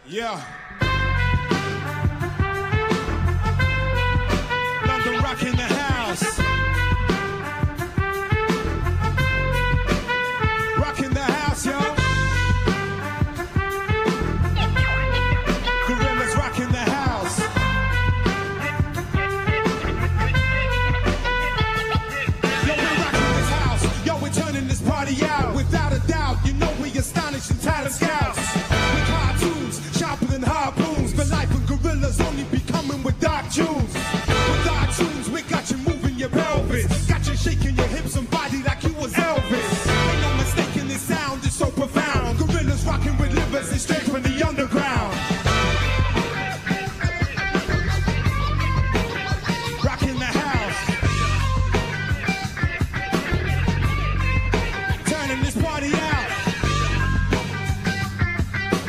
Yeah. London Rock in the house. Rock in the house, yo. Gorillas rock in the house. Yo, we're rocking this house. Yo, we're turning this party out. Without a doubt, you know we astonishing talent scouts. With cartoons, sharper than harpoons. For life and gorillas only be coming with dark tunes. With dark tunes, we got you moving your pelvis. Got you shaking your hips and body like you was Elvis. Ain't no mistaking this sound is so profound. Gorillas rocking with livers and straight from the young.